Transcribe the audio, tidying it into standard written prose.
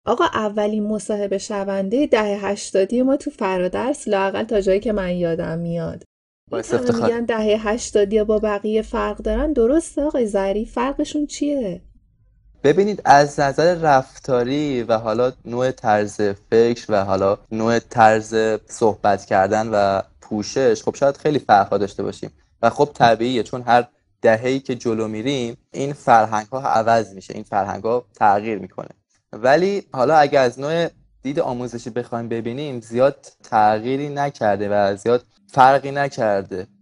آقا اولین مصاحبه شونده دهه 80 ما تو فرادرس، لااقل تا جایی که من یادم میاد. این باعث همه افتخار. میگن دهه 80 با بقیه فرق دارن، درسته آقای ظریف؟ فرقشون چیه؟ ببینید از نظر رفتاری و حالا نوع طرز فکر و حالا نوع طرز صحبت کردن و پوشش، خب شاید خیلی فرقا داشته باشیم و خب طبیعیه، چون هر دهه‌ای که جلو میریم این فرهنگ ها عوض میشه، این فرهنگ ها تغییر میکنه. ولی حالا اگه از نوع دید آموزشی بخوایم ببینیم، زیاد تغییری نکرده و زیاد فرقی نکرده.